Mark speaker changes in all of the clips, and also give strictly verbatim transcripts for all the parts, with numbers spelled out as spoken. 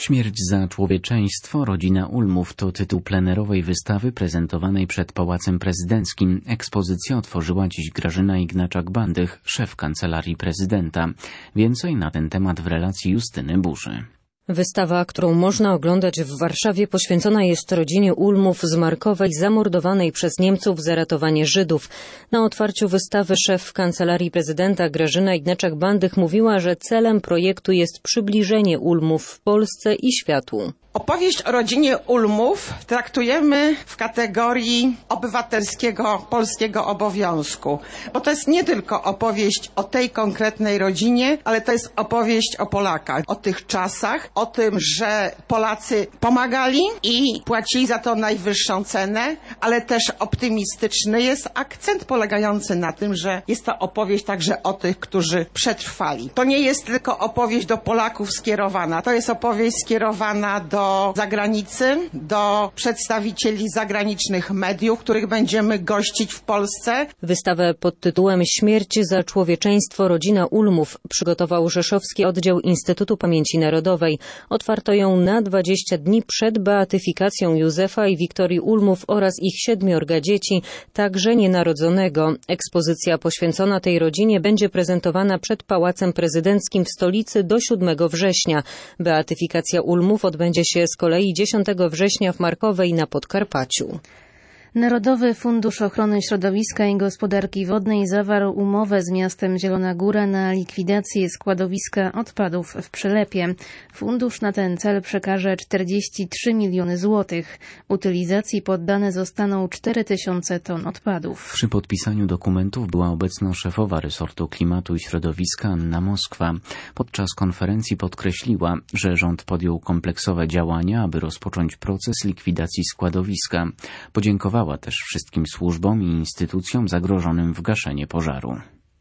Speaker 1: Śmierć za człowieczeństwo, rodzina Ulmów to tytuł plenerowej wystawy prezentowanej przed Pałacem Prezydenckim. Ekspozycję otworzyła dziś Grażyna Ignaczak-Bandych, szef Kancelarii Prezydenta. Więcej na ten temat w relacji Justyny Burzy.
Speaker 2: Wystawa, którą można oglądać w Warszawie, poświęcona jest rodzinie Ulmów z Markowej, zamordowanej przez Niemców za ratowanie Żydów. Na otwarciu wystawy szef Kancelarii Prezydenta Grażyna Ignaczak-Bandych mówiła, że celem projektu jest przybliżenie Ulmów w Polsce i światu.
Speaker 3: Opowieść o rodzinie Ulmów traktujemy w kategorii obywatelskiego polskiego obowiązku, bo to jest nie tylko opowieść o tej konkretnej rodzinie, ale to jest opowieść o Polakach, o tych czasach, o tym, że Polacy pomagali i płacili za to najwyższą cenę, ale też optymistyczny jest akcent polegający na tym, że jest to opowieść także o tych, którzy przetrwali. To nie jest tylko opowieść do Polaków skierowana, to jest opowieść skierowana do do zagranicy, do przedstawicieli zagranicznych mediów, których będziemy gościć w Polsce.
Speaker 2: Wystawę pod tytułem Śmierć za człowieczeństwo, rodzina Ulmów przygotował Rzeszowski Oddział Instytutu Pamięci Narodowej. Otwarto ją na dwadzieścia dni przed beatyfikacją Józefa i Wiktorii Ulmów oraz ich siedmiorga dzieci, także nienarodzonego. Ekspozycja poświęcona tej rodzinie będzie prezentowana przed Pałacem Prezydenckim w stolicy do siódmego września. Beatyfikacja Ulmów odbędzie się z kolei dziesiątego września w Markowej na Podkarpaciu.
Speaker 4: Narodowy Fundusz Ochrony Środowiska i Gospodarki Wodnej zawarł umowę z miastem Zielona Góra na likwidację składowiska odpadów w Przylepie. Fundusz na ten cel przekaże czterdzieści trzy miliony złotych. Utylizacji poddane zostaną cztery tysiące ton odpadów.
Speaker 1: Przy podpisaniu dokumentów była obecna szefowa resortu klimatu i środowiska Anna Moskwa. Podczas konferencji podkreśliła, że rząd podjął kompleksowe działania, aby rozpocząć proces likwidacji składowiska. Podziękowała też wszystkim służbom i instytucjom zagrożonym w gaszenie pożaru.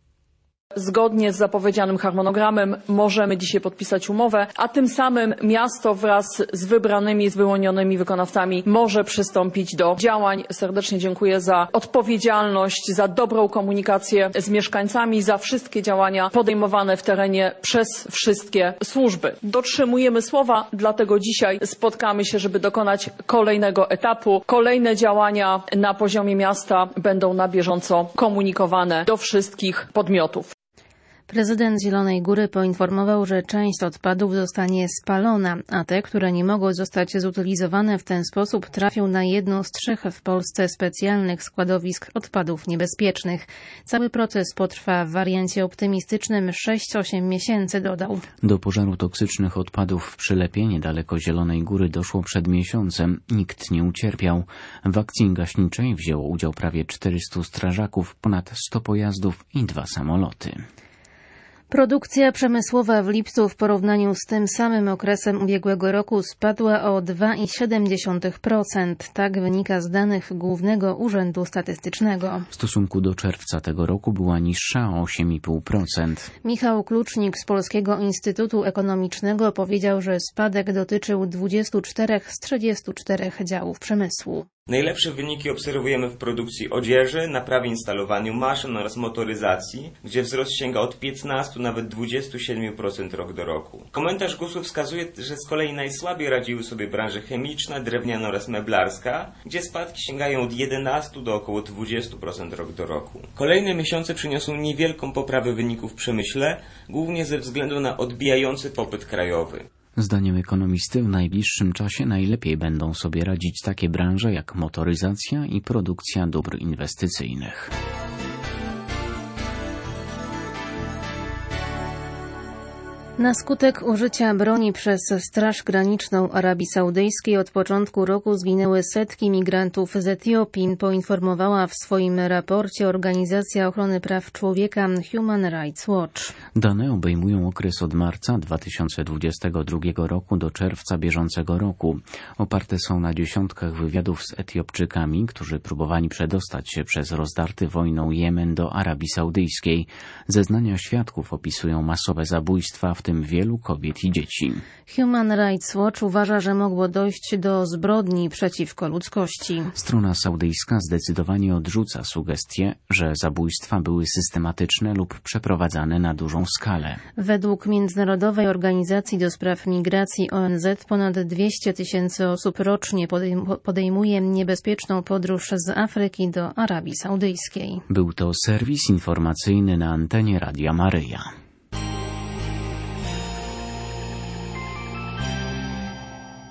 Speaker 5: Zgodnie z zapowiedzianym harmonogramem możemy dzisiaj podpisać umowę, a tym samym miasto wraz z wybranymi, z wyłonionymi wykonawcami może przystąpić do działań. Serdecznie dziękuję za odpowiedzialność, za dobrą komunikację z mieszkańcami, za wszystkie działania podejmowane w terenie przez wszystkie służby. Dotrzymujemy słowa, dlatego dzisiaj spotkamy się, żeby dokonać kolejnego etapu. Kolejne działania na poziomie miasta będą na bieżąco komunikowane do wszystkich podmiotów.
Speaker 4: Prezydent Zielonej Góry poinformował, że część odpadów zostanie spalona, a te, które nie mogą zostać zutylizowane w ten sposób, trafią na jedno z trzech w Polsce specjalnych składowisk odpadów niebezpiecznych. Cały proces potrwa w wariancie optymistycznym sześć osiem miesięcy, dodał.
Speaker 1: Do pożaru toksycznych odpadów w Przylepie niedaleko Zielonej Góry doszło przed miesiącem. Nikt nie ucierpiał. W akcji gaśniczej wzięło udział prawie czterystu strażaków, ponad sto pojazdów i dwa samoloty.
Speaker 4: Produkcja przemysłowa w lipcu w porównaniu z tym samym okresem ubiegłego roku spadła o dwa i siedem procent. Tak wynika z danych Głównego Urzędu Statystycznego.
Speaker 1: W stosunku do czerwca tego roku była niższa o osiem i pół procent.
Speaker 4: Michał Klucznik z Polskiego Instytutu Ekonomicznego powiedział, że spadek dotyczył dwudziestu czterech z trzydziestu czterech działów przemysłu.
Speaker 6: Najlepsze wyniki obserwujemy w produkcji odzieży, naprawie, instalowaniu maszyn oraz motoryzacji, gdzie wzrost sięga od piętnastu nawet dwudziestu siedmiu procent rok do roku. Komentarz GUS-u wskazuje, że z kolei najsłabiej radziły sobie branże chemiczna, drewniana oraz meblarska, gdzie spadki sięgają od jedenastu do około dwudziestu procent rok do roku. Kolejne miesiące przyniosą niewielką poprawę wyników w przemyśle, głównie ze względu na odbijający popyt krajowy.
Speaker 1: Zdaniem ekonomisty w najbliższym czasie najlepiej będą sobie radzić takie branże jak motoryzacja i produkcja dóbr inwestycyjnych.
Speaker 4: Na skutek użycia broni przez Straż Graniczną Arabii Saudyjskiej od początku roku zginęły setki migrantów z Etiopii, poinformowała w swoim raporcie Organizacja Ochrony Praw Człowieka Human Rights Watch.
Speaker 1: Dane obejmują okres od marca dwa tysiące dwudziestego drugiego roku do czerwca bieżącego roku. Oparte są na dziesiątkach wywiadów z Etiopczykami, którzy próbowali przedostać się przez rozdarty wojną Jemen do Arabii Saudyjskiej. Zeznania świadków opisują masowe zabójstwa, w tym tym wielu kobiet i dzieci.
Speaker 4: Human Rights Watch uważa, że mogło dojść do zbrodni przeciwko ludzkości.
Speaker 1: Strona saudyjska zdecydowanie odrzuca sugestie, że zabójstwa były systematyczne lub przeprowadzane na dużą skalę.
Speaker 4: Według Międzynarodowej Organizacji do Spraw Migracji O N Z ponad dwieście tysięcy osób rocznie podejmuje niebezpieczną podróż z Afryki do Arabii Saudyjskiej.
Speaker 1: Był to serwis informacyjny na antenie Radia Maryja.